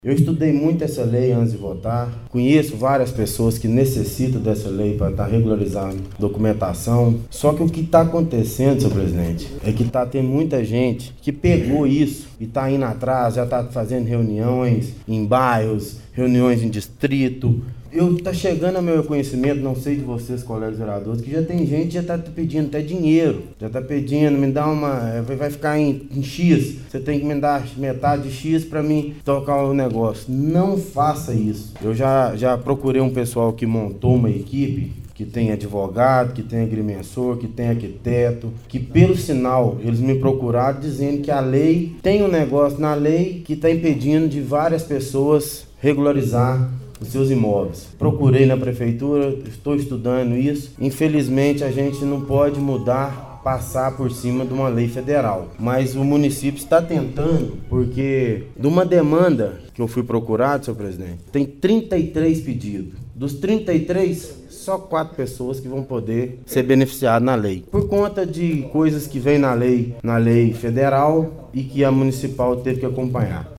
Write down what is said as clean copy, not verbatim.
Eu estudei muito essa lei antes de votar, conheço várias pessoas que necessitam dessa lei para estar regularizando documentação, só que o que está acontecendo, senhor presidente, é que tem muita gente que pegou isso e está indo atrás, já está fazendo reuniões em bairros, reuniões em distrito. Está chegando ao meu conhecimento, não sei de vocês, colegas vereadores, que já tem gente que já está pedindo até dinheiro, já está pedindo, me dá vai ficar em X, você tem que me dar metade de X para mim tocar o negócio. Não faça isso. Eu já procurei um pessoal que montou uma equipe, que tem advogado, que tem agrimensor, que tem arquiteto, que pelo sinal eles me procuraram dizendo que a lei, tem um negócio na lei que está impedindo de várias pessoas regularizar os seus imóveis. Procurei na prefeitura, estou estudando isso. Infelizmente a gente não pode passar por cima de uma lei federal, mas o município está tentando, porque de uma demanda que eu fui procurado, senhor presidente, tem 33 pedidos. Dos 33, só 4 pessoas que vão poder ser beneficiadas na lei, por conta de coisas que vem na lei federal e que a municipal teve que acompanhar.